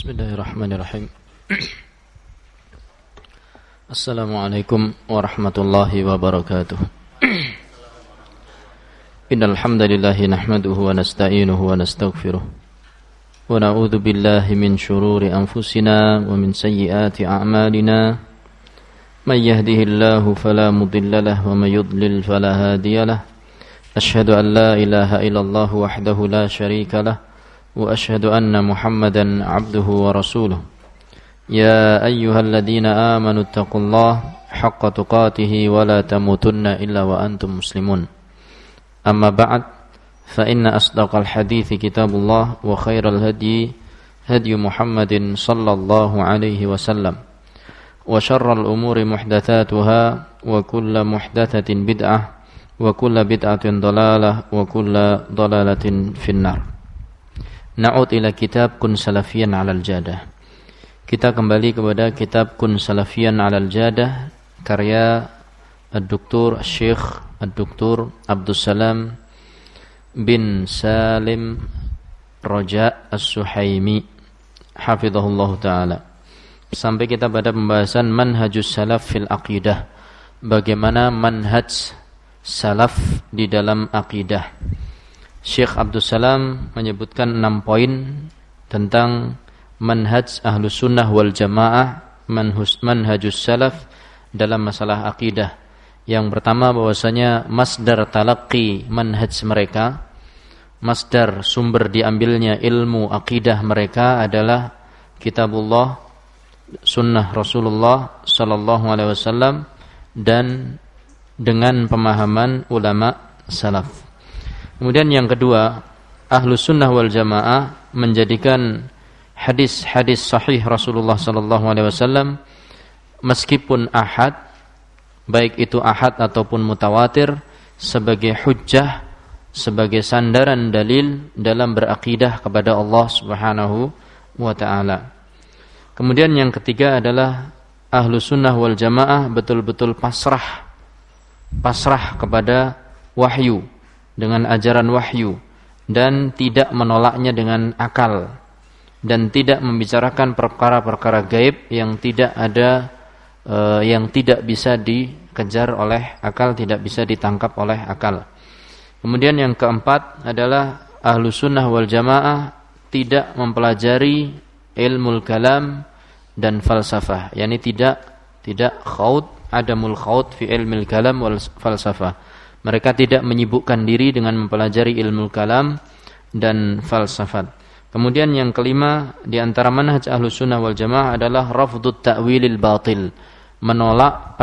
Bismillahirrahmanirrahim. Assalamualaikum warahmatullahi wabarakatuh. Innal hamdalillahi nahmaduhu wa nasta'inuhu wa nastaghfiruh. Wa na'udzu billahi min shururi anfusina wa min sayyiati a'malina. May yahdihillahu fala mudilla lahu wa may yudlil fala hadiya lahu. Asyhadu an la ilaha illallah wahdahu la syarika lahu. وأشهد أن محمدا عبده ورسوله يا أيها الذين آمنوا اتقوا الله حق تقاته ولا تموتن إلا وأنتم مسلمون أما بعد فإن أصدق الحديث كتاب الله وخير الهدي هدي محمد صلى الله عليه وسلم وشر الأمور محدثاتها وكل محدثة بدعة وكل بدعة ضلالة وكل ضلالة في النار. Na'ud ila kitab Kun Salafiyan 'alal Jadah. Kita kembali kepada kitab Kun Salafiyan 'alal Jadah karya Ad-Doktor Syekh Ad-Doktor Abdus Salam bin Salim Raja As-Suhaimi hafizahullah ta'ala. Sampai kita pada pembahasan manhajus salaf fil aqidah. Bagaimana manhaj salaf di dalam aqidah. Syekh Abdul Salam menyebutkan 6 poin tentang manhaj Ahlus Sunnah wal Jamaah, manhajus salaf dalam masalah akidah. Yang pertama bahwasanya masdar talaqi manhaj mereka, masdar sumber diambilnya ilmu akidah mereka adalah kitabullah, sunnah Rasulullah sallallahu alaihi wasallam dan dengan pemahaman ulama salaf. Kemudian yang kedua, Ahlus Sunnah wal Jamaah menjadikan hadis-hadis sahih Rasulullah sallallahu alaihi wasallam meskipun ahad, baik itu ahad ataupun mutawatir, sebagai hujjah, sebagai sandaran dalil dalam berakidah kepada Allah Subhanahu wa taala. Kemudian yang ketiga adalah Ahlus Sunnah wal Jamaah betul-betul pasrah kepada wahyu, dengan ajaran wahyu, dan tidak menolaknya dengan akal, dan tidak membicarakan perkara-perkara gaib yang tidak ada, yang tidak bisa dikejar oleh akal, tidak bisa ditangkap oleh akal. Kemudian yang keempat adalah Ahlus Sunnah wal Jamaah tidak mempelajari ilmu kalam dan falsafah, yakni tidak khaud, adamul khaud fi ilmil kalam wal falsafah. Mereka tidak menyibukkan diri dengan mempelajari ilmu kalam dan falsafat. Kemudian yang kelima di antara manhaj Ahlus Sunnah wal Jamaah adalah rafdut ta'wilil batil, menolak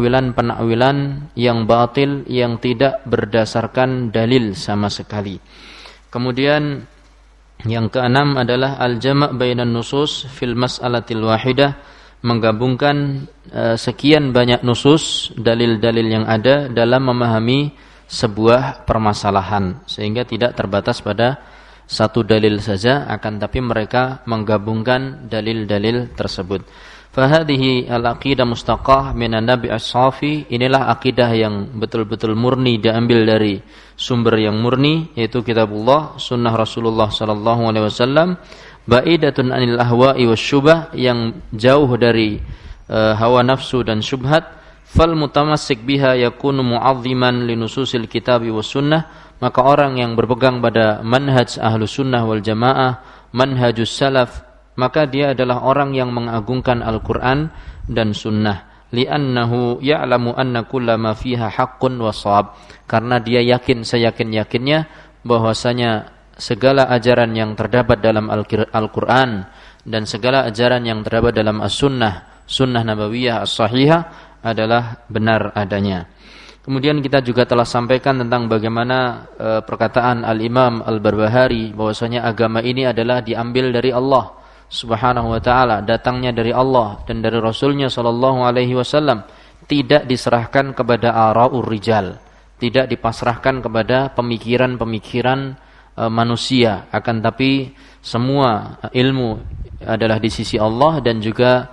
penakwilan yang batil yang tidak berdasarkan dalil sama sekali. Kemudian yang keenam adalah al-jama' bainan nusus fil mas'alatil wahidah, menggabungkan sekian banyak nusus, dalil-dalil yang ada dalam memahami sebuah permasalahan, sehingga tidak terbatas pada satu dalil saja, akan tapi mereka menggabungkan dalil-dalil tersebut. Fahadhihi al-aqidah mustaqah minan nabi as-safi, inilah akidah yang betul-betul murni, diambil dari sumber yang murni, yaitu kitabullah, sunnah Rasulullah sallallahu alaihi wasallam, ba'idatun anil ahwa'i wasyubah, yang jauh dari hawa nafsu dan syubhat. Fal mutamassik biha yakunu mu'azziman linususil kitabi was sunnah, maka orang yang berpegang pada manhaj Ahlus Sunnah wal Jamaah, manhajus salaf, maka dia adalah orang yang mengagungkan Al-Qur'an dan sunnah. Li'annahu ya'lamu anna kullama fiha haqqun wa shawab, karena dia yakin, seyakin-yakinnya bahwasanya segala ajaran yang terdapat dalam Al-Quran dan segala ajaran yang terdapat dalam As-Sunnah, Sunnah Nabawiyah As-Sahihah adalah benar adanya. Kemudian kita juga telah sampaikan tentang bagaimana perkataan Al-Imam Al-Barbahari bahwasanya agama ini adalah diambil dari Allah Subhanahu wa ta'ala, datangnya dari Allah dan dari Rasulnya sallallahu alaihi wasallam, tidak diserahkan kepada ara'ur rijal, tidak dipasrahkan kepada pemikiran-pemikiran manusia, akan tapi semua ilmu adalah di sisi Allah dan juga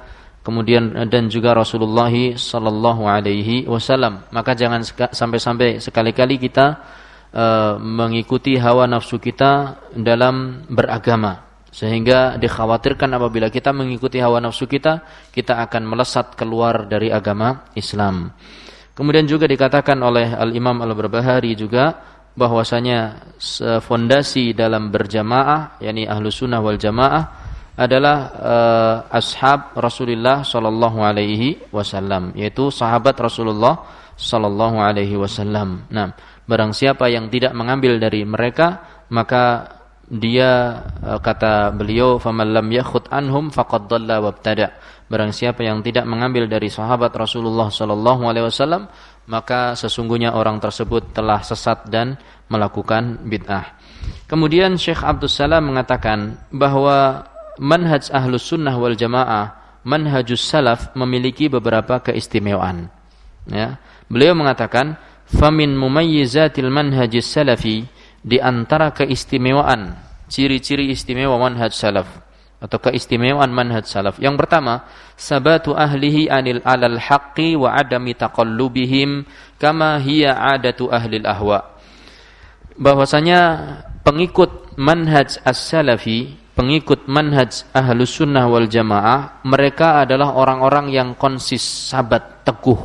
Rasulullah sallallahu alaihi wasallam. Maka jangan sampai sekali-kali kita mengikuti hawa nafsu kita dalam beragama. Sehingga dikhawatirkan apabila kita mengikuti hawa nafsu kita akan melesat keluar dari agama Islam. Kemudian juga dikatakan oleh Al-Imam Al-Barbahari juga bahwasanya fondasi dalam berjamaah, yakni Ahlus Sunnah wal Jamaah adalah ashab Rasulullah sallallahu alaihi wasallam, yaitu sahabat Rasulullah sallallahu alaihi wasallam. Nah, barang siapa yang tidak mengambil dari mereka, maka dia, kata beliau, faman lam yakhud anhum faqad dhalla wabtada. Barang siapa yang tidak mengambil dari sahabat Rasulullah sallallahu alaihi wasallam, maka sesungguhnya orang tersebut telah sesat dan melakukan bid'ah. Kemudian Syekh Abdus Salam mengatakan bahwa manhaj Ahlus Sunnah wal Jamaah, manhajus salaf, memiliki beberapa keistimewaan. Ya. Beliau mengatakan, famin mumayyizatil manhajis salafi, di antara keistimewaan, ciri-ciri istimewa manhaj salaf atau keistimewaan manhaj salaf. Yang pertama, sabatu ahlihi alal haqqi wa adami taqallubihim kama hiya adatu ahlil ahwa. Bahwasanya pengikut manhaj as-salafi, pengikut manhaj Ahlus Sunnah wal Jamaah, mereka adalah orang-orang yang konsis, sabat, teguh,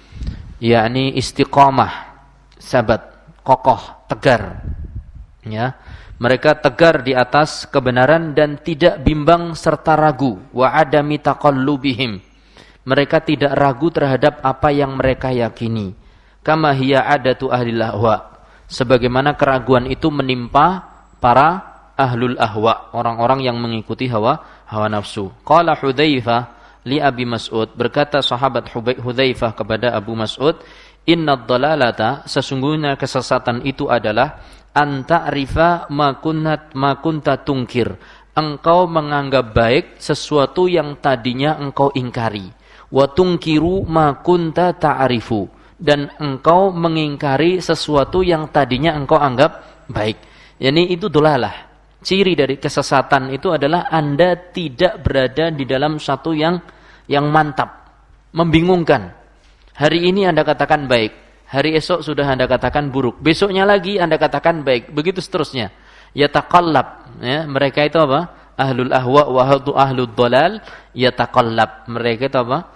yakni istiqamah, sabat, kokoh, tegar. Ya, mereka tegar di atas kebenaran dan tidak bimbang serta ragu. Wa adami taqallubihim, mereka tidak ragu terhadap apa yang mereka yakini. Kama hiya adatu ahlil ahwa, sebagaimana keraguan itu menimpa para ahlul ahwa, orang-orang yang mengikuti hawa nafsu. Qala Hudzaifah li Abi Mas'ud, berkata sahabat Hudzaifah kepada Abu Mas'ud, innad dalalata, sesungguhnya kesesatan itu adalah anta'rifa ma kunta tungkir, engkau menganggap baik sesuatu yang tadinya engkau ingkari, wa tungkiru ma kunta ta'rifu, dan engkau mengingkari sesuatu yang tadinya engkau anggap baik. Yani itu dolalah. Ciri dari kesesatan itu adalah Anda tidak berada di dalam satu yang mantap, membingungkan. Hari ini Anda katakan baik, hari esok sudah Anda katakan buruk, besoknya lagi Anda katakan baik, begitu seterusnya. Yataqallab, ya, mereka itu apa? Ahlul ahwa wa ahlud dhalal yataqallab. Mereka itu apa?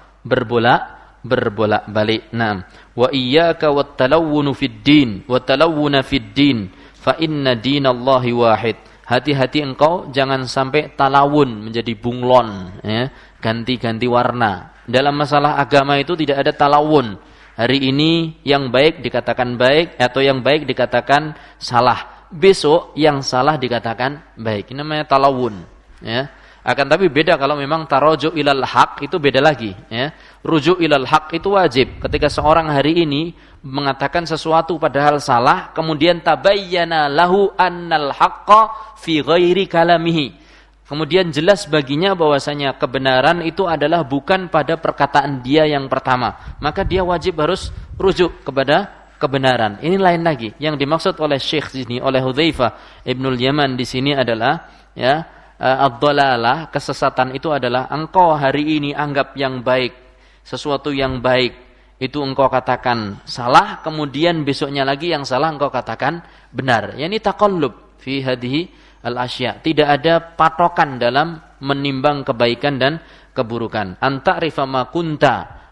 Berbolak-balik. Naam. Wa iyyaka wat talawwun fid din wa talawwuna fid din fa inna dinallahi wahid. Hati-hati engkau jangan sampai talawun, menjadi bunglon, ya, ganti-ganti warna. Dalam masalah agama itu tidak ada talawun. Hari ini yang baik dikatakan baik, atau yang baik dikatakan salah. Besok yang salah dikatakan baik. Ini namanya talawun, ya. Akan tapi beda kalau memang tarojuk ilal haq, itu beda lagi, ya. Rujuk ilal haq itu wajib. Ketika seorang hari ini mengatakan sesuatu padahal salah, kemudian tabayyana lahu annal haqqa fi ghairi kalamihi, kemudian jelas baginya bahwasanya kebenaran itu adalah bukan pada perkataan dia yang pertama, maka dia wajib harus rujuk kepada kebenaran. Ini lain lagi. Yang dimaksud oleh Syekh sini, oleh Hudzaifah Ibnul Yaman di sini adalah, ya, ad-dhalalah, kesesatan itu adalah engkau hari ini anggap yang baik, sesuatu yang baik itu engkau katakan salah, kemudian besoknya lagi yang salah engkau katakan benar. Yani taqallub fi hadhihi al-asya. Tidak ada patokan dalam menimbang kebaikan dan keburukan. Anta'rifa ma kunta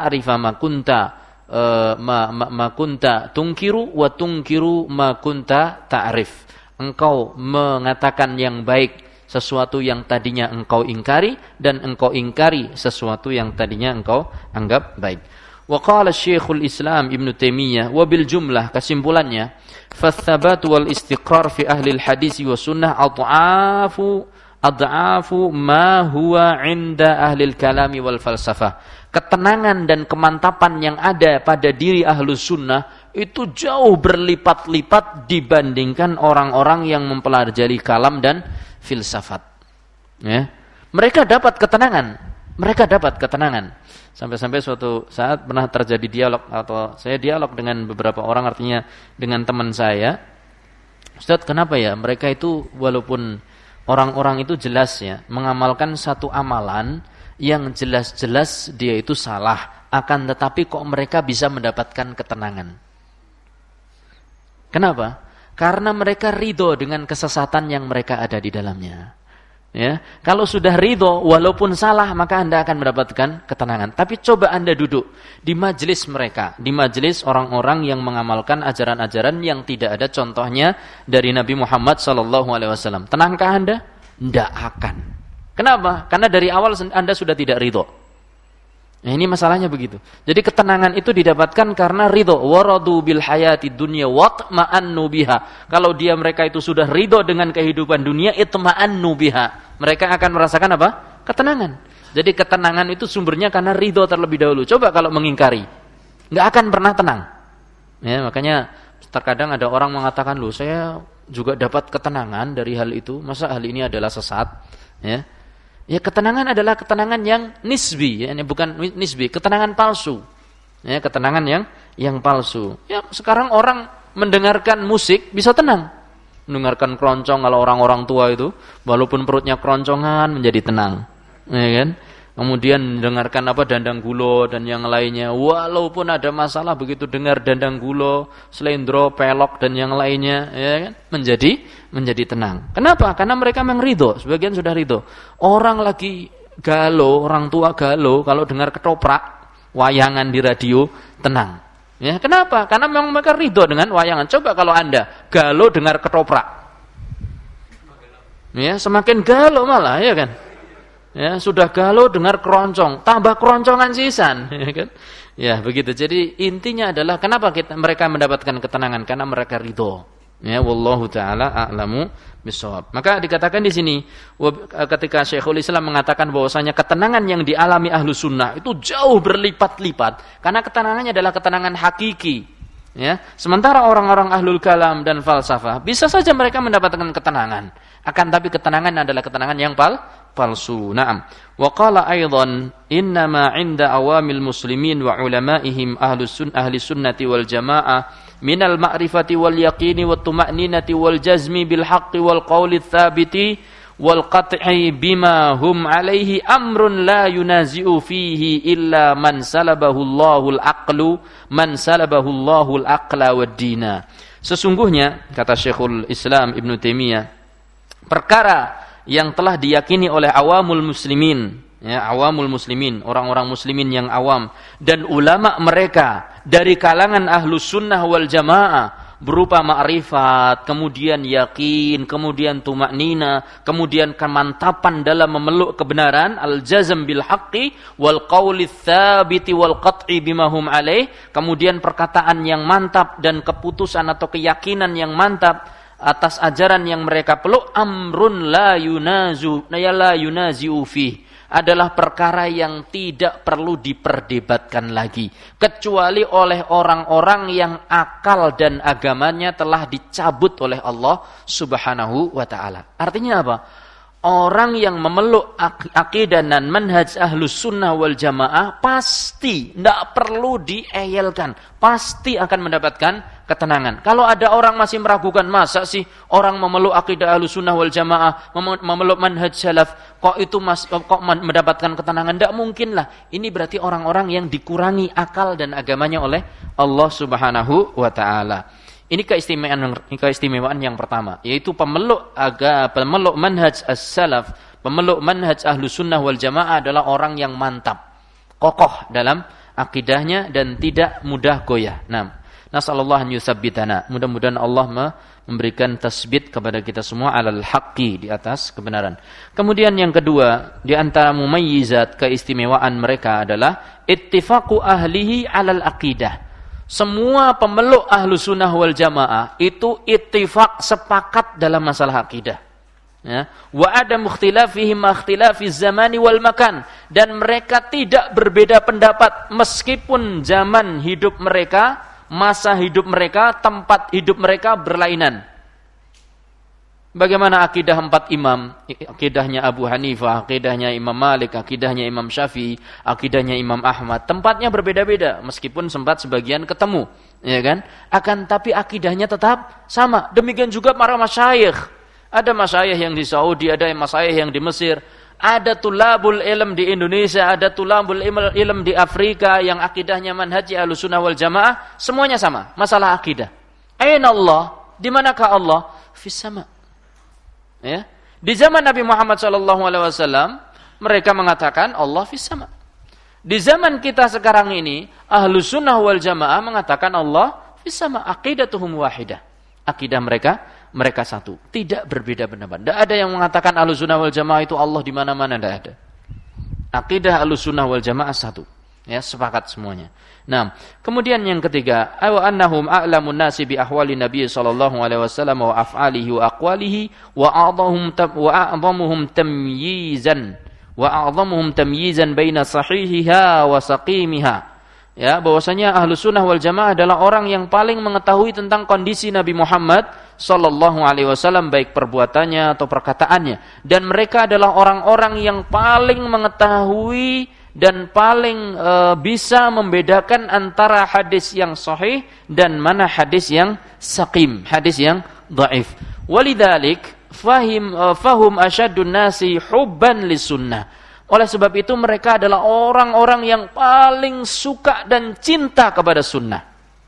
ma kunta tungkiru wa tungkiru ma kunta ta'rif. Engkau mengatakan yang baik sesuatu yang tadinya engkau ingkari, dan engkau ingkari sesuatu yang tadinya engkau anggap baik. Wa qala Syekhul Islam Ibnu Taimiyah, wa bil jumlah, kesimpulannya, fatsabat wal istiqrar fi ahli al-hadis wa sunnah ad'afu ma huwa 'inda ahli al-kalami wal falsafah. Ketenangan dan kemantapan yang ada pada diri Ahlus Sunnah itu jauh berlipat-lipat dibandingkan orang-orang yang mempelajari kalam dan filsafat. Ya. Mereka dapat ketenangan. Sampai-sampai suatu saat pernah terjadi dialog, atau saya dialog dengan beberapa orang, artinya dengan teman saya. Ustaz, kenapa ya mereka itu walaupun orang-orang itu jelas ya mengamalkan satu amalan yang jelas-jelas dia itu salah, akan tetapi kok mereka bisa mendapatkan ketenangan? Kenapa? Karena mereka ridho dengan kesesatan yang mereka ada di dalamnya. Ya, kalau sudah ridho walaupun salah maka Anda akan mendapatkan ketenangan. Tapi coba Anda duduk di majelis mereka, di majelis orang-orang yang mengamalkan ajaran-ajaran yang tidak ada contohnya dari Nabi Muhammad SAW. Tenangkah Anda? Tidak akan. Kenapa? Karena dari awal Anda sudah tidak ridho. Nah, ini masalahnya begitu. Jadi ketenangan itu didapatkan karena ridho. Waradu bil hayati dunya watma'annu biha. Kalau mereka itu sudah ridho dengan kehidupan dunia, itma'annu biha. Mereka akan merasakan apa? Ketenangan. Jadi ketenangan itu sumbernya karena ridho terlebih dahulu. Coba kalau mengingkari, nggak akan pernah tenang. Ya, makanya terkadang ada orang mengatakan, loh saya juga dapat ketenangan dari hal itu. Masa hal ini adalah sesat? Ya. Ya, ketenangan adalah ketenangan yang nisbi, ya, bukan nisbi, ketenangan palsu. Ya, ketenangan yang palsu. Ya, sekarang orang mendengarkan musik bisa tenang. Mendengarkan keroncong kalau orang-orang tua itu, walaupun perutnya keroncongan menjadi tenang. Ya kan? Kemudian mendengarkan dandang gulo dan yang lainnya, walaupun ada masalah begitu dengar dandang gulo, slendro, pelok dan yang lainnya, ya kan? Menjadi tenang. Kenapa? Karena mereka memang ridho, sebagian sudah ridho. Orang lagi galau, orang tua galau, kalau dengar ketoprak, wayangan di radio, tenang. Ya, kenapa? Karena memang mereka ridho dengan wayangan. Coba kalau Anda galau dengar ketoprak, ya semakin galau malah, ya kan? Ya, sudah galau dengar keroncong, tambah keroncongan sisan, ya kan? Ya, begitu. Jadi intinya adalah kenapa mereka mendapatkan ketenangan? Karena mereka ridho. Ya, wallahu taala a'lamu bishawab. Maka dikatakan di sini ketika Syekhul Islam mengatakan bahwasanya ketenangan yang dialami ahlu sunnah itu jauh berlipat-lipat, karena ketenangannya adalah ketenangan hakiki. Ya, sementara orang-orang ahlul kalam dan falsafah bisa saja mereka mendapatkan ketenangan, akan tapi ketenangan adalah ketenangan yang palsu. Naam. Wa qala aidan innama 'inda awamil muslimin wa ulama'ihim ahli sunnati wal jamaah minal ma'rifati wal yaqini wat tuma'ninati wal jazmi bil haqqi wal qawli tsabiti wal qat'i bima hum 'alaihi amrun la yunazi'u fihi illa man salabahu Allahul aqlu man salabahu Allahul aqla wad dina. Sesungguhnya kata Syekhul Islam Ibnu Taimiyah, perkara yang telah diyakini oleh awamul muslimin, ya, awamul muslimin, orang-orang muslimin yang awam, dan ulama mereka dari kalangan ahlus sunnah wal jamaah berupa ma'rifat, kemudian yakin, kemudian tuma'nina, kemudian kemantapan dalam memeluk kebenaran, al-jazm bil haqqi wal qawli tsabiti wal qat'i bima hum alaih, kemudian perkataan yang mantap dan keputusan atau keyakinan yang mantap atas ajaran yang mereka peluk, amrun la yunazi'u fih, adalah perkara yang tidak perlu diperdebatkan lagi, kecuali oleh orang-orang yang akal dan agamanya telah dicabut oleh Allah Subhanahu wa ta'ala. Artinya apa? Orang yang memeluk akidah dan manhaj ahlus sunnah wal jamaah pasti tidak perlu dieyelkan, pasti akan mendapatkan ketenangan. Kalau ada orang masih meragukan, masa sih orang memeluk akidah ahlus sunnah wal jamaah, memeluk manhaj salaf, kok mendapatkan ketenangan? Tidak mungkin lah. Ini berarti orang-orang yang dikurangi akal dan agamanya oleh Allah Subhanahu wa ta'ala. Ini keistimewaan yang pertama, yaitu pemeluk manhaj as-salaf, pemeluk manhaj ahlus sunnah wal jamaah adalah orang yang mantap, kokoh dalam akidahnya dan tidak mudah goyah. Nah, nasallallahu an yusabbitana. Mudah-mudahan Allah memberikan tasbit kepada kita semua alal haqqi, di atas kebenaran. Kemudian yang kedua, di antara mumayyizat keistimewaan mereka adalah ittifaqu ahlihi alal aqidah. Semua pemeluk ahlu sunnah wal jamaah itu ittifaq, sepakat dalam masalah akidah. Ya. Wa adam ikhtilafihim ikhtilafiz zamani wal makan, dan mereka tidak berbeda pendapat meskipun zaman hidup mereka, masa hidup mereka, tempat hidup mereka berlainan. Bagaimana akidah 4 imam? Akidahnya Abu Hanifah, akidahnya Imam Malik, akidahnya Imam Syafi'i, akidahnya Imam Ahmad. Tempatnya berbeda-beda meskipun sempat sebagian ketemu, ya kan? Akan tapi akidahnya tetap sama. Demikian juga para masyayikh. Ada masyayikh yang di Saudi, ada masyayikh yang di Mesir, ada tulabul ilm di Indonesia, ada tulabul ilm di Afrika yang akidahnya manhaj Ahlussunnah wal Jamaah, semuanya sama, masalah akidah. Aina Allah? Di manakah Allah? Fis sama. Ya. Di zaman Nabi Muhammad SAW, mereka mengatakan Allah fis sama. Di zaman kita sekarang ini, Ahlus Sunnah wal Jamaah mengatakan Allah fis sama. Aqidatuhum wahidah. Akidah mereka satu. Tidak berbeda pendapat. Tidak ada yang mengatakan Ahlus Sunnah wal Jamaah itu Allah di mana-mana, tidak ada. Akidah Ahlus Sunnah wal Jamaah satu. Ya, sepakat semuanya. Nah, kemudian yang ketiga, wa annahum a'lamun nasi bi ahwali Nabi sallallahu alaihi wasallam wa af'alihi wa aqwalihi wa a'dhamuhum tamyizan baina sahihiha wa saqimiha. Ya, bahwasanya Ahlus Sunnah wal Jamaah adalah orang yang paling mengetahui tentang kondisi Nabi Muhammad sallallahu alaihi wasallam, baik perbuatannya atau perkataannya, dan mereka adalah orang-orang yang paling mengetahui dan paling bisa membedakan antara hadis yang sahih dan mana hadis yang saqim, hadis yang dhaif. Walidzalik fahum asyaddun nasi hubban lisunnah. Oleh sebab itu mereka adalah orang-orang yang paling suka dan cinta kepada sunnah.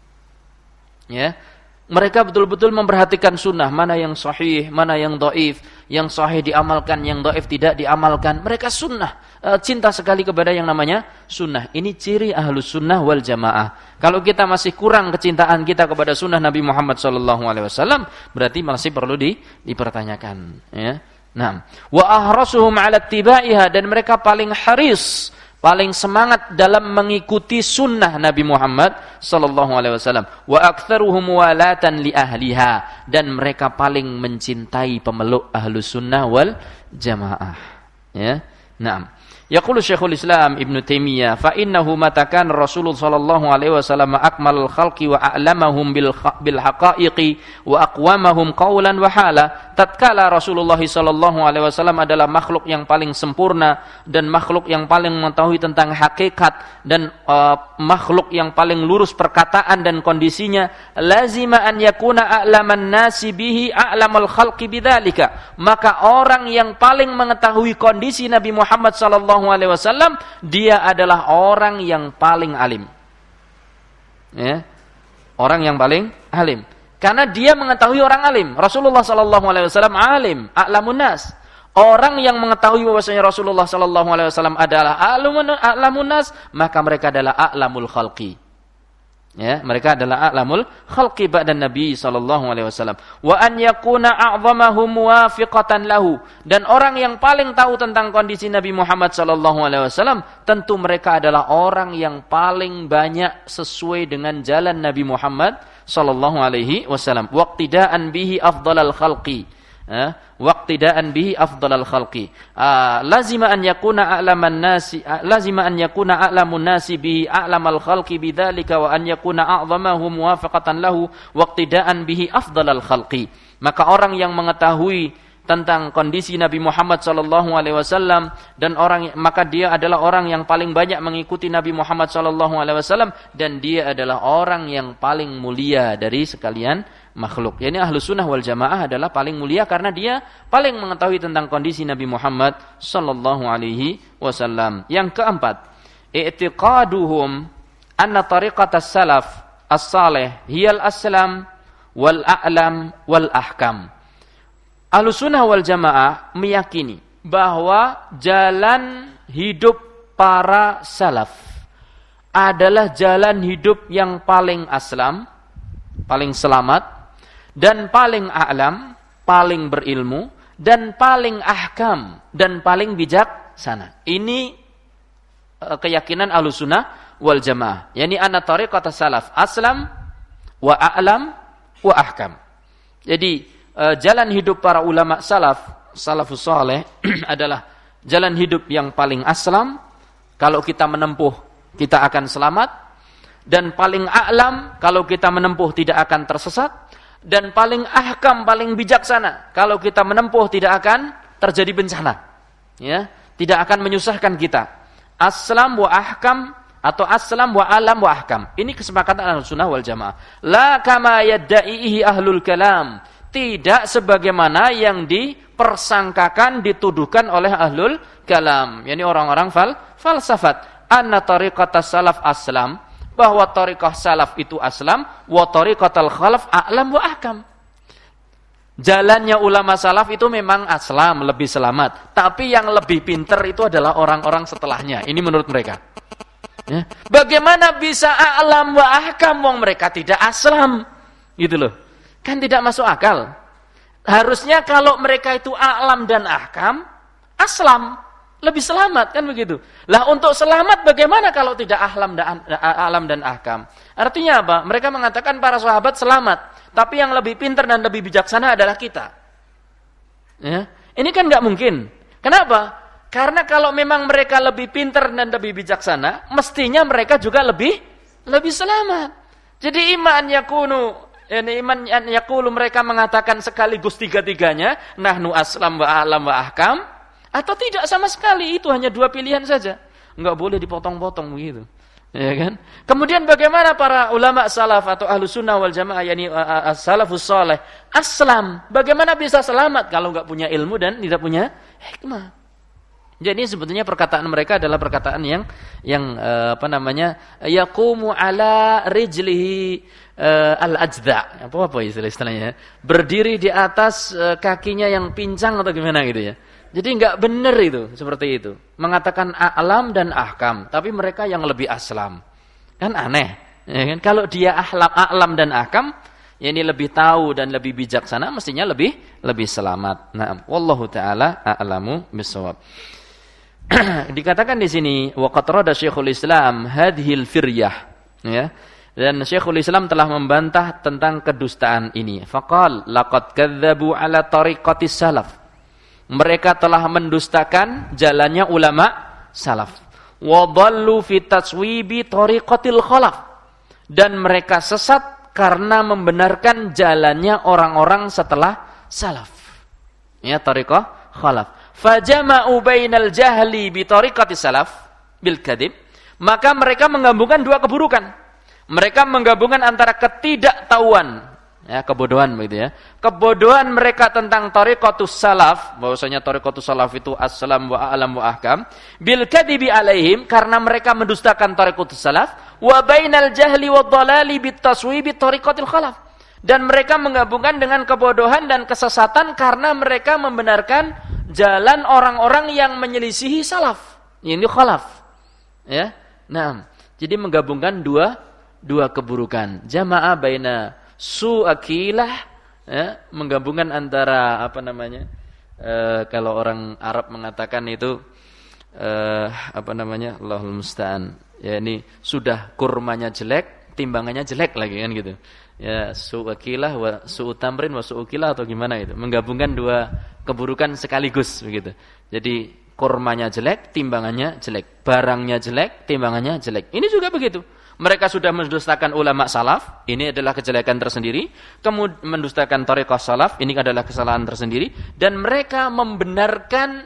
Ya. Mereka betul-betul memperhatikan sunnah, mana yang sahih, mana yang dhaif, yang sahih diamalkan, yang dhaif tidak diamalkan. Mereka sunnah, cinta sekali kepada yang namanya sunnah. Ini ciri Ahlus Sunnah wal Jamaah. Kalau kita masih kurang kecintaan kita kepada sunnah Nabi Muhammad SAW, berarti masih perlu dipertanyakan. Ya. Nah, wa ahrasuhum 'ala ittibaiha, dan mereka paling haris, paling semangat dalam mengikuti sunnah Nabi Muhammad sallallahu alaihi wasallam. Wa aktsaruhum walatan li ahliha, dan mereka paling mencintai pemeluk Ahlus Sunnah wal Jamaah. Ya. Naam. Yaqulu Syekhul Islam Ibnu Taimiyah, fa innahu matakan Rasulullah sallallahu alaihi wasallam akmalul khalqi wa a'lamahum bil haqa'iqi wa aqwamahum qawlan wa hala. Tatkala Rasulullah sallallahu alaihi wasallam adalah makhluk yang paling sempurna dan makhluk yang paling mengetahui tentang hakikat dan makhluk yang paling lurus perkataan dan kondisinya, lazima an yakuna a'laman nasi bihi a'lamal khalqi bidzalika. Maka orang yang paling mengetahui kondisi Nabi Muhammad sallallahu alaihi wasallam, dia adalah orang yang paling alim. Ya. Orang yang paling alim. Karena dia mengetahui orang alim. Rasulullah sallallahu alaihi wasallam alim, a'lamun nas. Orang yang mengetahui bahwasanya Rasulullah sallallahu alaihi wasallam adalah a'lamun nas, maka mereka adalah a'lamul khalqi. Ya, mereka adalah a'lamul khalqi ba'da Nabi sallallahu alaihi wasallam. Wa an yakuna a'dhamahum muwafiqatan lahu, dan orang yang paling tahu tentang kondisi Nabi Muhammad sallallahu alaihi wasallam, tentu mereka adalah orang yang paling banyak sesuai dengan jalan Nabi Muhammad sallallahu alaihi wasallam. Waqtidaan bihi afdhalal khalqi. Waqtidaan bihi afdhalal khalqi. Lazima an yakuna a'laman nasi, lazima an yakuna a'lamun nasi bihi a'lamal khalqi bidzalika wa an yakuna a'dhamahum muwafaqatan lahu waqtidaan bihi afdhalal khalqi. Maka orang yang mengetahui tentang kondisi Nabi Muhammad sallallahu alaihi wasallam, dan maka dia adalah orang yang paling banyak mengikuti Nabi Muhammad sallallahu alaihi wasallam, dan dia adalah orang yang paling mulia dari sekalian makhluk. Yani Ahlus Sunnah wal Jamaah adalah paling mulia karena dia paling mengetahui tentang kondisi Nabi Muhammad sallallahu alaihi wasallam. Yang keempat, i'tiqaduhum anna tariqatas salaf as-salih hiyal aslam wal a'lam wal ahkam. Ahlus Sunnah wal Jamaah meyakini bahwa jalan hidup para salaf adalah jalan hidup yang paling aslam, paling selamat, dan paling a'lam, paling berilmu, dan paling ahkam, dan paling bijaksana. Ini keyakinan Ahlus Sunnah wal Jamaah. Yani anna tariqatas salaf aslam wa a'lam wa ahkam. Jadi jalan hidup para ulama salafus saleh adalah jalan hidup yang paling aslam. Kalau kita menempuh, kita akan selamat. Dan paling a'lam, kalau kita menempuh tidak akan tersesat. Dan paling ahkam, paling bijaksana, kalau kita menempuh tidak akan terjadi bencana. Ya, tidak akan menyusahkan kita. Aslam wa ahkam, atau aslam wa alam wa ahkam. Ini kesepakatan Ahlus Sunnah wal Jamaah. La kama yadda'ihi ahlul kalam. Tidak sebagaimana yang dipersangkakan, dituduhkan oleh ahlul kalam, yakni orang-orang falsafat. Anna tariqatas salaf aslam, bahwa tariqah salaf itu aslam, wa tariqatal khalaf a'lam wa ahkam. Jalannya ulama salaf itu memang aslam, lebih selamat. Tapi yang lebih pinter itu adalah orang-orang setelahnya. Ini menurut mereka. Ya. Bagaimana bisa a'lam wa ahkam wong mereka tidak aslam? Gitu loh. Kan tidak masuk akal. Harusnya kalau mereka itu a'lam dan ahkam, aslam, lebih selamat kan begitu. Lah untuk selamat bagaimana kalau tidak a'lam dan ahkam? Artinya apa? Mereka mengatakan para sahabat selamat. Tapi yang lebih pintar dan lebih bijaksana adalah kita. Ya. Ini kan nggak mungkin. Kenapa? Karena kalau memang mereka lebih pintar dan lebih bijaksana, mestinya mereka juga lebih selamat. Jadi iman yakulu mereka mengatakan sekaligus tiga-tiganya, nahnu aslam wa a'lam wa ahkam, atau tidak sama sekali. Itu hanya dua pilihan saja. Nggak boleh dipotong-potong begitu. Ya kan? Kemudian bagaimana para ulama salaf atau ahlus sunnah wal jamaah, yakni as-salafus saleh, aslam, bagaimana bisa selamat kalau enggak punya ilmu dan tidak punya hikmah? Jadi sebetulnya perkataan mereka adalah perkataan yang yaqumu ala rijlihi al-ajda. Apa istilahnya? Berdiri di atas kakinya yang pincang atau gimana gitu ya. Jadi enggak benar itu, seperti itu. Mengatakan a'lam dan ahkam, tapi mereka yang lebih aslam. Kan aneh, ya kan? Kalau dia a'lam dan ahkam, ya ini lebih tahu dan lebih bijaksana, mestinya lebih selamat. Nah, wallahu taala a'lamu bissawab. Dikatakan di sini waqad rada Syekhul Islam hadhil firyah, ya. Dan Syekhul Islam telah membantah tentang kedustaan ini. Faqal laqad kadzdzabu ala tariqatis salaf. Mereka telah mendustakan jalannya ulama salaf. Wa dhallu fi taswibi tariqatil khalaf. Dan mereka sesat karena membenarkan jalannya orang-orang setelah salaf. Ya, tariqah khalaf. Fajama'u bainal jahli bi tariqatis salaf bil kadhib. Maka mereka menggabungkan dua keburukan. Mereka menggabungkan antara ketidaktahuan, ya, kebodohan begitu ya. Kebodohan mereka tentang tariqatus salaf, bahwasanya tariqatus salaf itu aslam wa a'lam wa ahkam, bil kadibi alaihim, karena mereka mendustakan tariqatus salaf, wa bainal jahli wad dhalali bit taswibi tariqatil khalaf. Dan mereka menggabungkan dengan kebodohan dan kesesatan karena mereka membenarkan jalan orang-orang yang menyelisihi salaf. Ini khalaf. Ya. Nah, jadi menggabungkan dua keburukan. Jama'a baina su'akilah, ya, menggabungkan antara kalau orang Arab mengatakan itu Allahul musta'an, ya, ini sudah kurmanya jelek, timbangannya jelek lagi kan gitu ya. Su'akilah wa su'utamrin wa su'ukilah atau gimana itu, menggabungkan dua keburukan sekaligus begitu. Jadi kurmanya jelek, timbangannya jelek, barangnya jelek, timbangannya jelek. Ini juga begitu. Mereka sudah mendustakan ulama salaf, ini adalah kejelekan tersendiri. Kemudian mendustakan thariqah salaf, ini adalah kesalahan tersendiri. Dan mereka membenarkan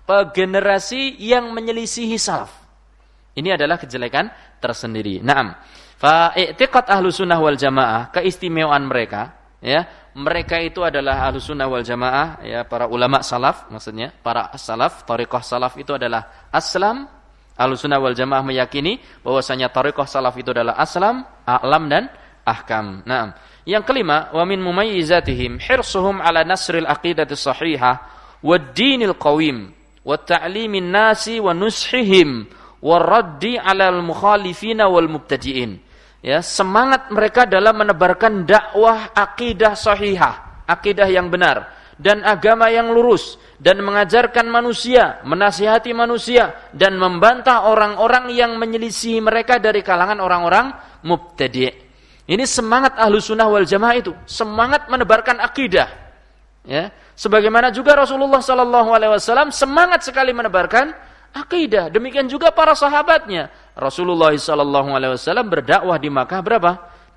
generasi yang menyelisihi salaf. Ini adalah kejelekan tersendiri. Naam. Fa'i'tiqad ahlus sunnah wal jamaah, keistimewaan mereka, ya, mereka itu adalah ahlus sunnah wal jamaah, ya, para ulama salaf, maksudnya para salaf, thariqah salaf itu adalah aslam. Ahlussunnah wal jamaah meyakini bahwasanya thariqah salaf itu adalah aslam, a'lam dan ahkam. Naam. Yang kelima, wa min mumayyizatihim hirsuhum ala nasril aqidati shahihah wad dinil qawim wa ta'limin nasi wa nushihim wa raddi 'alal mukhalifina wal mubtadi'in. Ya, semangat mereka dalam menebarkan dakwah akidah sahihah, akidah yang benar dan agama yang lurus, dan mengajarkan manusia, menasihati manusia, dan membantah orang-orang yang menyelisihi mereka dari kalangan orang-orang mubtadi'. Ini semangat ahlus sunnah wal jamaah itu, semangat menebarkan akidah. Ya, sebagaimana juga Rasulullah SAW semangat sekali menebarkan akidah. Demikian juga para sahabatnya. Rasulullah SAW berdakwah di Makkah berapa?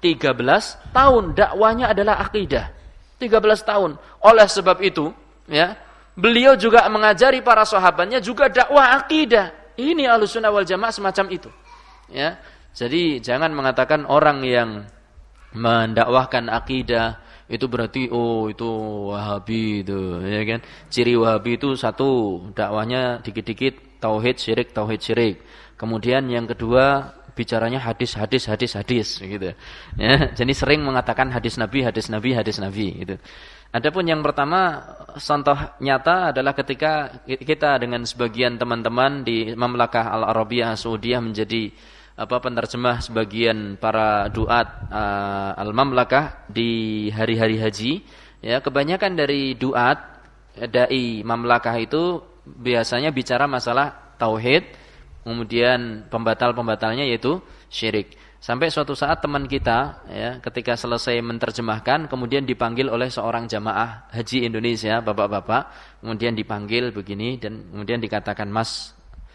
13 tahun. Dakwahnya adalah akidah. 13 tahun. Oleh sebab itu, ya, beliau juga mengajari para sahabatnya juga dakwah akidah. Ini Ahlussunnah wal Jamaah semacam itu. Ya. Jadi jangan mengatakan orang yang mendakwahkan akidah itu berarti itu Wahabi itu, ya kan? Ciri Wahabi itu satu, dakwahnya dikit-dikit tauhid syirik. Kemudian yang kedua bicaranya hadis gitu. Ya, jadi sering mengatakan hadis Nabi gitu. Adapun yang pertama, contoh nyata adalah ketika kita dengan sebagian teman-teman di Mamlakah Al-Arabiyah Saudiyah menjadi penerjemah sebagian para duat Al-Mamlakah di hari-hari haji. Ya, kebanyakan dari duat dai Mamlakah itu biasanya bicara masalah tauhid, kemudian pembatal-pembatalnya yaitu syirik. Sampai suatu saat teman kita ya ketika selesai menerjemahkan kemudian dipanggil oleh seorang jamaah haji Indonesia, bapak-bapak, kemudian dipanggil begini dan kemudian dikatakan, "Mas,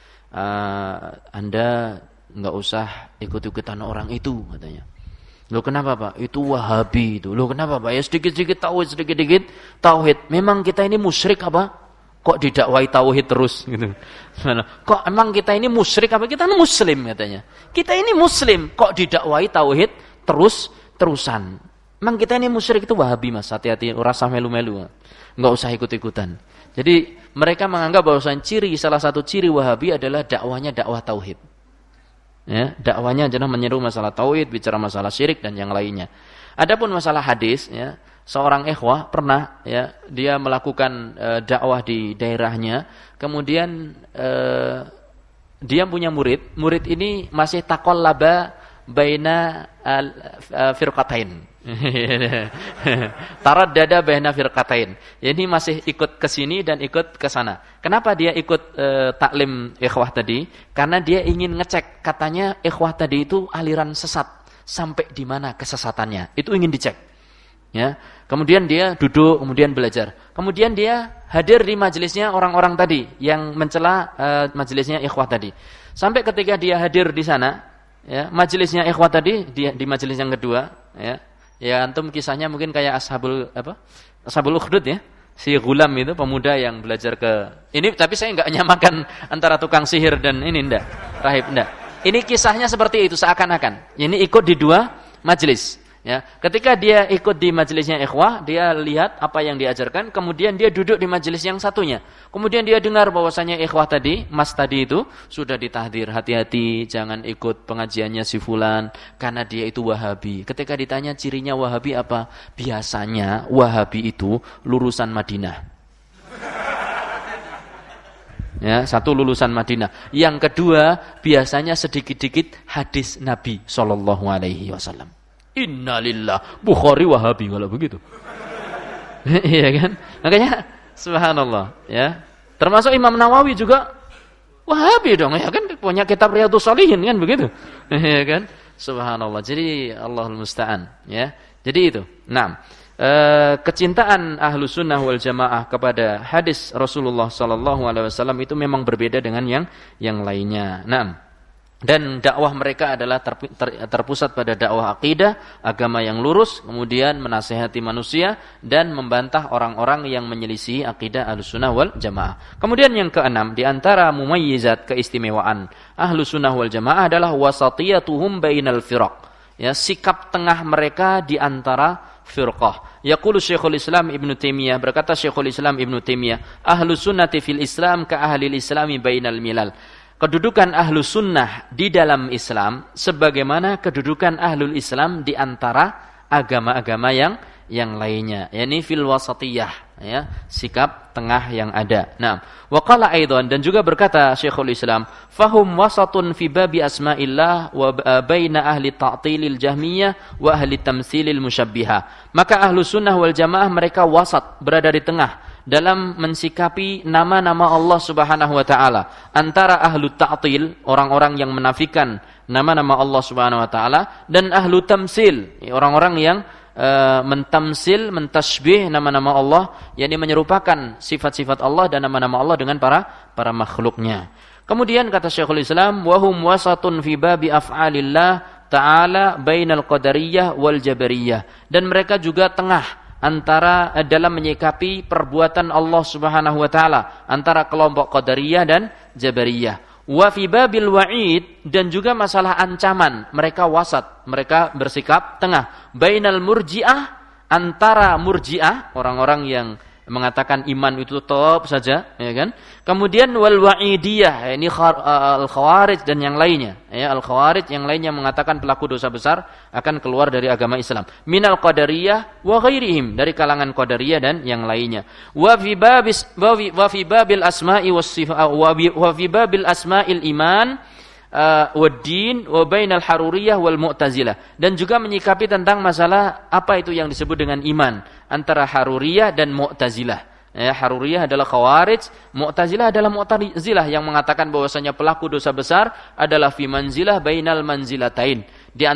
Anda enggak usah ikut-ikutan orang itu," katanya. "Loh kenapa, Pak? Itu Wahabi itu." "Loh kenapa, Pak? Ya sedikit-sedikit tauhid. Memang kita ini musyrik apa? Kok didakwai tauhid terus gitu. Kok emang kita ini musyrik apa? Kita ini muslim," katanya. "Kita ini muslim, kok didakwai tauhid terus-terusan. Emang kita ini musyrik." Itu Wahabi, Mas. Hati-hati, rasa melu-melu. Enggak usah ikut-ikutan. Jadi mereka menganggap bahwasanya salah satu ciri Wahabi adalah dakwanya dakwah tauhid. Ya, dakwanya adalah menyeru masalah tauhid, bicara masalah syirik dan yang lainnya. Adapun masalah hadis, ya, seorang ikhwah pernah ya dia melakukan dakwah di daerahnya, kemudian dia punya murid ini masih taqallaba baina firqatain. Taraddada baina firqatain. Jadi masih ikut ke sini dan ikut ke sana. Kenapa dia ikut taklim ikhwah tadi? Karena dia ingin ngecek, katanya ikhwah tadi itu aliran sesat, sampai di mana kesesatannya. Itu ingin dicek. Ya. Kemudian dia duduk, kemudian belajar. Kemudian dia hadir di majelisnya orang-orang tadi yang mencela majelisnya ikhwah tadi. Sampai ketika dia hadir di sana, ya, majelisnya ikhwah tadi di majelis yang kedua, ya. Ya antum kisahnya mungkin kayak ashabul ukhdud ya. Si gulam itu pemuda yang belajar ini, tapi saya enggak nyamakan antara tukang sihir dan ini enggak, rahib enggak. Ini kisahnya seperti itu seakan-akan. Ini ikut di dua majelis. Ya, ketika dia ikut di majelisnya ikhwah, dia lihat apa yang diajarkan, kemudian dia duduk di majelis yang satunya. Kemudian dia dengar bahwasanya ikhwah tadi, mas tadi itu sudah ditahdir, hati-hati jangan ikut pengajiannya si fulan karena dia itu Wahabi. Ketika ditanya cirinya Wahabi apa? Biasanya Wahabi itu lulusan Madinah. Ya, satu lulusan Madinah. Yang kedua, biasanya sedikit-sedikit hadis Nabi sallallahu alaihi wasallam. Innalillah, Bukhari Wahabi kalau begitu. Iya kan? Makanya subhanallah, ya. Termasuk Imam Nawawi juga Wahabi dong, ya kan? Punya kitab Riyadhus Shalihin kan begitu. Iya kan? Subhanallah. Jadi Allahul musta'an, ya. Jadi itu. Nah, kecintaan ahlu sunnah wal jamaah kepada hadis Rasulullah sallallahu alaihi wasallam itu memang berbeda dengan yang lainnya. Nah, dan dakwah mereka adalah terpusat pada dakwah akidah, agama yang lurus, kemudian menasihati manusia dan membantah orang-orang yang menyelisihi akidah Ahlussunnah wal Jamaah. Kemudian yang keenam, di antara mumayyizat keistimewaan Ahlussunnah wal Jamaah adalah wasatiyatuhum bainal firaq. Ya, sikap tengah mereka di antara firqah. Yaqulu Syekhul Islam Ibnu Taimiyah, berkata Syekhul Islam Ibnu Taimiyah, Ahlussunnati fil Islam ka ahlil Islami bainal milal. Kedudukan ahlu sunnah di dalam Islam sebagaimana kedudukan ahlul Islam di antara agama-agama yang lainnya, yakni fil wasatiyah, ya, sikap tengah yang ada. Nah, wa qala aidan, dan juga berkata Syekhul Islam, fahum wasatun fi babi asma'illah wa baina ahli ta'tilil jahmiyah wa ahli tamtsilil musyabbihah. Maka ahlu sunnah wal jamaah mereka wasat, berada di tengah dalam mensikapi nama-nama Allah Subhanahu wa taala antara ahlu ta'til, orang-orang yang menafikan nama-nama Allah Subhanahu wa taala, dan ahlu tamsil, orang-orang yang mentamsil, mentasbih nama-nama Allah, yakni menyerupakan sifat-sifat Allah dan nama-nama Allah dengan para makhluknya. Kemudian kata Syekhul Islam, wa hum wasatun fi babi af'alillah ta'ala bainal qadariyah wal jabariyah, dan mereka juga tengah antara dalam menyikapi perbuatan Allah Subhanahu wa taala antara kelompok Qadariyah dan Jabariyah. Wa fi babil wa'id, dan juga masalah ancaman mereka wasat, mereka bersikap tengah. Bainal murji'ah, antara murji'ah, orang-orang yang mengatakan iman itu top saja, ya kan? Kemudian wal wa'idiyah, ini al-khawarij dan yang lainnya, ya, al-khawarij yang lainnya mengatakan pelaku dosa besar akan keluar dari agama Islam. Minal qadariyah wa ghairihim, dari kalangan qadariyah dan yang lainnya. Wa fi babil asma'i was sifat wa fi babil asma'il iman waddin wa bainal haruriyah wal mu'tazilah, dan juga menyikapi tentang masalah apa itu yang disebut dengan iman antara haruriyah dan mu'tazilah. Ya, haruriyah adalah khawarij, mu'tazilah adalah mu'tazilah yang mengatakan bahwasanya pelaku dosa besar adalah fi manzilah bainal manzilatain, di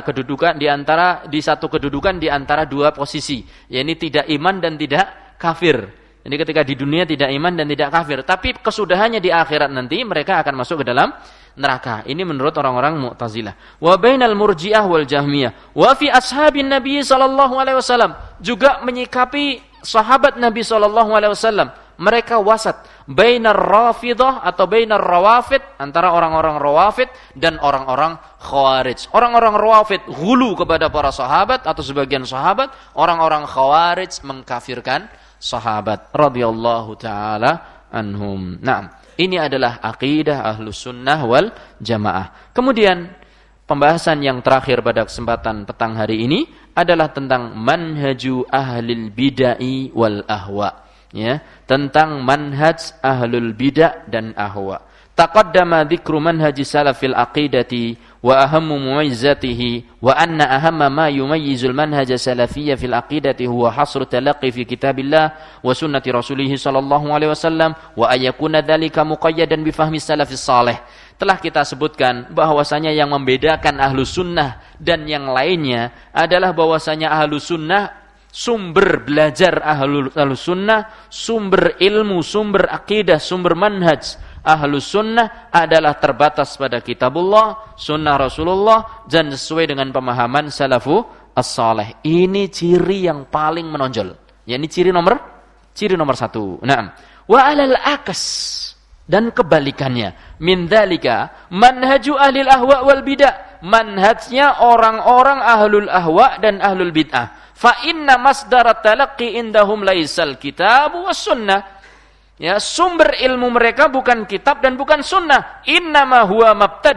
satu kedudukan di antara dua posisi, yakni tidak iman dan tidak kafir. Jadi ketika di dunia tidak iman dan tidak kafir, tapi kesudahannya di akhirat nanti mereka akan masuk ke dalam neraka. Ini menurut orang-orang Mu'tazilah. Wa bainal murji'ah wal jahmiyah wa fi ashabin Nabi sallallahu alaihi wasallam, juga menyikapi sahabat Nabi sallallahu alaihi wasallam, mereka wasat bainar rafidah atau bainar rawafid, antara orang-orang rawafid dan orang-orang khawarij. Orang-orang rawafid ghulu kepada para sahabat atau sebagian sahabat, orang-orang khawarij mengkafirkan sahabat radhiyallahu taala anhum. Nah, ini adalah akidah Ahlus Sunnah wal Jamaah. Kemudian pembahasan yang terakhir pada kesempatan petang hari ini adalah tentang manhaju ahlil bid'ah wal ahwa, ya, tentang manhaj ahlul bid'ah dan ahwa. Taqaddama dzikru manhaji salafil aqidati wa ahammu mumayyizatihi wa anna ahamma ma yumayyizul manhaj salafiyya fil aqidati huwa hasru talaqqi fi kitabillah wa sunnati rasulih sallallahu alaihi wasallam wa ayyakuna dzalika muqayyadan bi fahmi salafis salih. Telah kita sebutkan bahwasanya yang membedakan Ahlus Sunnah dan yang lainnya adalah bahwasanya Ahlus Sunnah, sumber belajar Ahlus Sunnah, sumber ilmu, sumber akidah, sumber manhaj Ahlus Sunnah adalah terbatas pada kitabullah, sunnah Rasulullah, dan sesuai dengan pemahaman salafu as-salih. Ini ciri yang paling menonjol. Ya, ini ciri nomor 1. Naam. Wa alal akas, dan kebalikannya, min dzalika manhaju ahlil ahwa wal bidah, manhajnya orang-orang ahlul ahwa dan ahlul bid'ah. Fa inna masdarat talaqqi indahum laisal kitab was sunnah. Ya, sumber ilmu mereka bukan kitab dan bukan sunnah. Innama huwa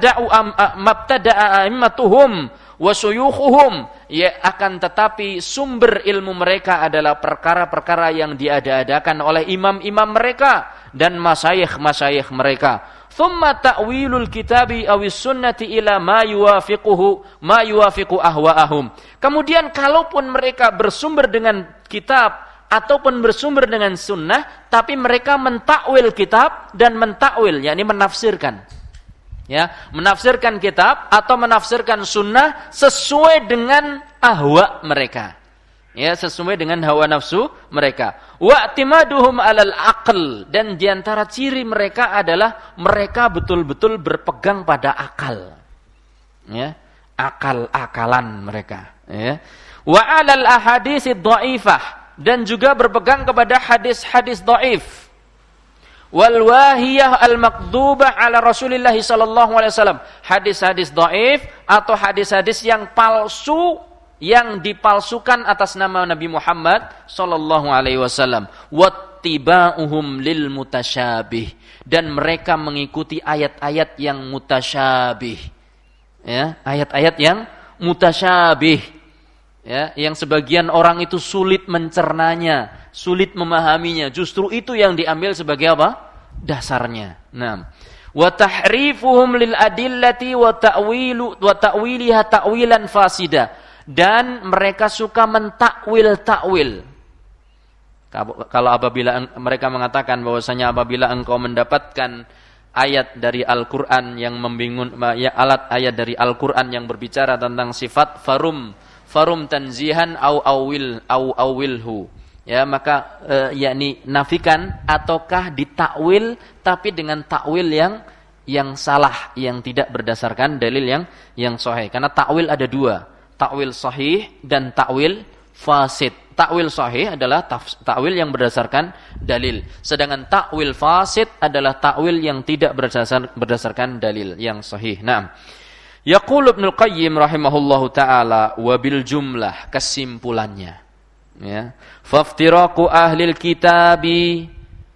mabtada'a a'immatuhum wa suyukhuhum. Ya, akan tetapi sumber ilmu mereka adalah perkara-perkara yang diada-adakan oleh imam-imam mereka dan masyayikh-masyayikh mereka. Thumma ta'wilul kitabi awis sunnati ila ma yuwafiqu ahwa'ahum. Kemudian kalaupun mereka bersumber dengan kitab ataupun bersumber dengan sunnah, tapi mereka mentakwil kitab dan mentakwil, yakni menafsirkan, ya, menafsirkan kitab atau menafsirkan sunnah sesuai dengan ahwa mereka, ya, sesuai dengan hawa nafsu mereka. Wa'timaduhum alal aql, dan diantara ciri mereka adalah mereka betul-betul berpegang pada akal, ya, akal-akalan mereka, ya. Wa alal ahaditsid dhaifah, dan juga berpegang kepada hadis-hadis dhaif. Wal wahiyah al-makdzubah ala Rasulillah sallallahu alaihi wasallam, hadis-hadis dhaif atau hadis-hadis yang palsu, yang dipalsukan atas nama Nabi Muhammad sallallahu alaihi wasallam. Wattiba'uhum lil mutasyabih, dan mereka mengikuti ayat-ayat yang mutasyabih, ya, ayat-ayat yang mutasyabih, ya, yang sebagian orang itu sulit mencernanya, sulit memahaminya. Justru itu yang diambil sebagai apa? Dasarnya. Nah, wa tahrifuhum lil adillati wa ta'wiliha ta'wilan fasida, dan mereka suka mentakwil-takwil. Kalau apabila mereka mengatakan bahwasanya apabila engkau mendapatkan ayat dari Al-Qur'an yang membingung, ya, ayat dari Al-Qur'an yang berbicara tentang sifat farum tanzihan au awilhu, ya, maka yakni nafikan ataukah ditakwil, tapi dengan takwil yang salah, yang tidak berdasarkan dalil yang sahih. Karena takwil ada dua, takwil sahih dan takwil fasid. Takwil sahih adalah takwil yang berdasarkan dalil, sedangkan takwil fasid adalah takwil yang tidak berdasarkan dalil yang sahih. Naam. Yaqul Ibnu Qayyim rahimahullahu taala, wa bil jumlah, kesimpulannya, Ya. Faftiraku ahlil kitabi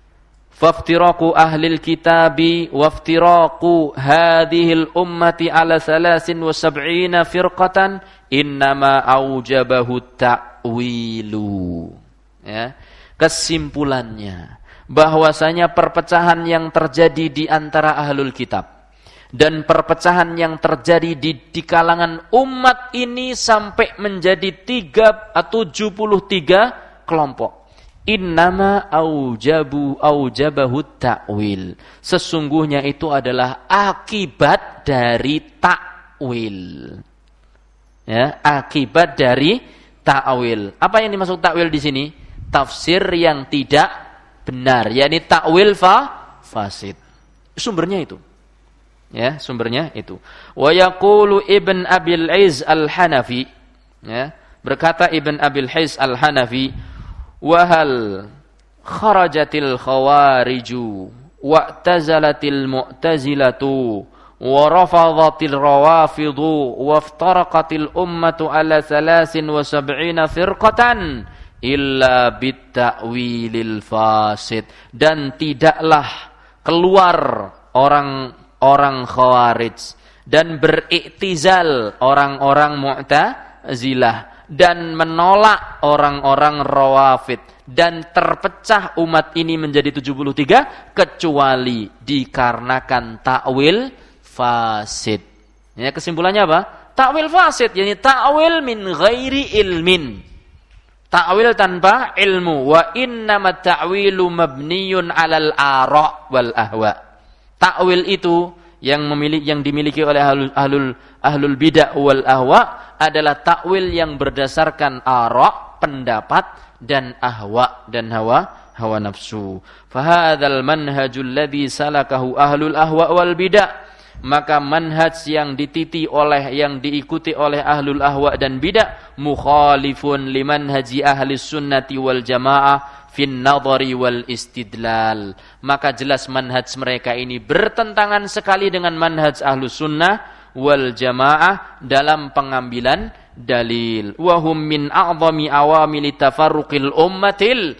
waftiraku hadhil ummati ala 73 firqatan innama aujabahu ta'wilu. Ya. Kesimpulannya bahwasanya perpecahan yang terjadi di antara ahlul kitab dan perpecahan yang terjadi di kalangan umat ini sampai menjadi 73 kelompok. Innama aujabahu ta'wil. Sesungguhnya itu adalah akibat dari ta'wil. Ya, akibat dari ta'wil. Apa yang dimaksud ta'wil di sini? Tafsir yang tidak benar, yakni ta'wil fasid. Sumbernya itu. Ya, sumbernya itu. Wa yaqulu Ibn Abil Izz Al-Hanafi, ya, berkata Ibn Abil Izz Al-Hanafi, wa hal kharajatil khawariju wa'tazalatil mu'tazilatu wa rafadhatil rawafidu waftaraqatil ummatu ala 73 firqatan illa bitta'wilil fasid. Dan tidaklah keluar orang khawarij dan beriktizal orang-orang mu'tazilah dan menolak orang-orang rawafid dan terpecah umat ini menjadi 73 kecuali dikarenakan ta'wil fasid. Ya, kesimpulannya apa? Ta'wil fasid, yakni ta'wil min ghairi ilmin. Ta'wil tanpa ilmu. Wa innamat ta'wilu mabniyun 'alal ara' wal ahwa. Ta'wil itu yang dimiliki oleh ahlul bid'ah wal ahwa adalah ta'wil yang berdasarkan ara', pendapat, dan ahwa, dan hawa nafsu. Fahadzal manhajul ladzi salakahu ahlul ahwa wal bid'ah. Maka manhaj yang diikuti oleh ahlul ahwa dan bidah mukhalifun limanhaji ahli sunnati wal jamaah fin nadhari wal istidlal. Maka jelas manhaj mereka ini bertentangan sekali dengan manhaj ahlu sunnah wal jamaah dalam pengambilan dalil. Wahum min a'zami awamili tafarruqil ummatil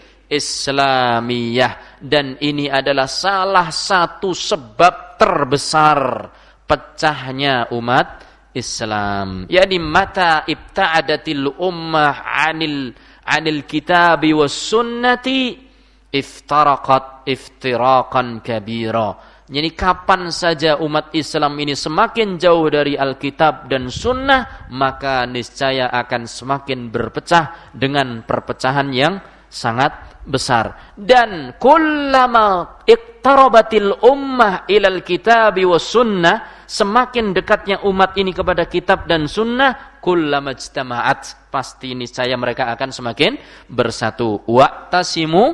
islamiyah. Dan ini adalah salah satu sebab terbesar pecahnya umat Islam. Yani mata ibta'adatil ummah anil kitabi was sunnati iftaraqat iftiraqan kabira. Yani kapan saja umat Islam ini semakin jauh dari Alkitab dan Sunnah, maka niscaya akan semakin berpecah dengan perpecahan yang sangat besar. Dan kullama iqtarabatil ummah ilal kitabi was sunnah, semakin dekatnya umat ini kepada kitab dan sunnah, kullama ijtama'at, pasti niscaya mereka akan semakin bersatu. Wa'tasimu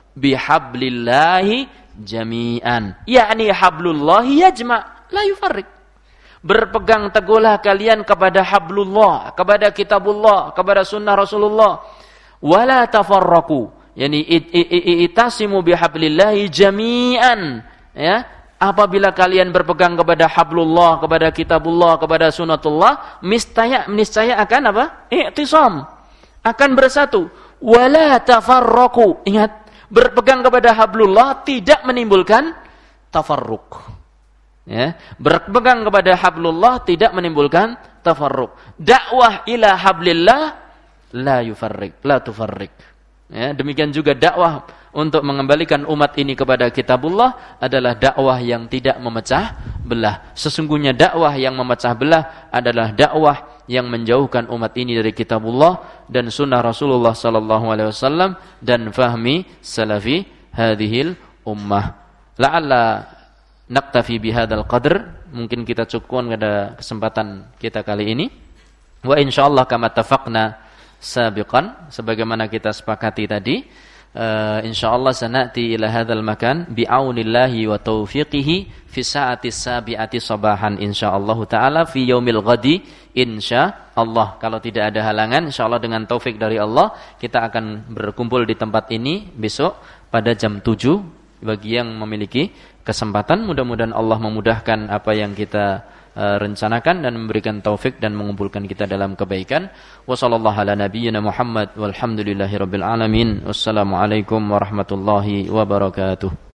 bihablillahi jami'an, yakni hablullahi yajma' la yufarriq. Berpegang teguhlah kalian kepada hablullah, kepada kitabullah, kepada sunnah Rasulullah. Wala tafarraqu, yani itasimu bihablillahi jami'an. Ya, apabila kalian berpegang kepada hablullah, kepada kitabullah, kepada sunnatullah, niscaya akan apa? I'tisam, akan bersatu. Wala tafarraqu, ingat, berpegang kepada hablullah tidak menimbulkan tafarruq. Ya, berpegang kepada hablullah tidak menimbulkan tafarruq. Dakwah ila hablillah la yufarriq, la tufarriq. Ya, demikian juga dakwah untuk mengembalikan umat ini kepada kitabullah adalah dakwah yang tidak memecah belah. Sesungguhnya dakwah yang memecah belah adalah dakwah yang menjauhkan umat ini dari kitabullah dan sunnah Rasulullah sallallahu alaihi wasallam dan fahmi salafi hadhil ummah. La'alla naktafi bihadzal qadr, mungkin kita cukupkan pada kesempatan kita kali ini. Wa insyaallah kama tafaqna sabiqan, sebagaimana kita sepakati tadi, insyaallah sanati ila hadzal makan bi'aunillahi wa taufiqihi fi sa'ati sabi'ati sabahan insyaallah taala fi yaumil ghadi insyaallah. Kalau tidak ada halangan, insyaallah dengan taufik dari Allah kita akan berkumpul di tempat ini besok pada jam 7 bagi yang memiliki kesempatan. Mudah-mudahan Allah memudahkan apa yang kita rencanakan dan memberikan taufik dan mengumpulkan kita dalam kebaikan. Wassallallahu ala nabiyyina Muhammad walhamdulillahirabbil alamin. Wassalamualaikum warahmatullahi wabarakatuh.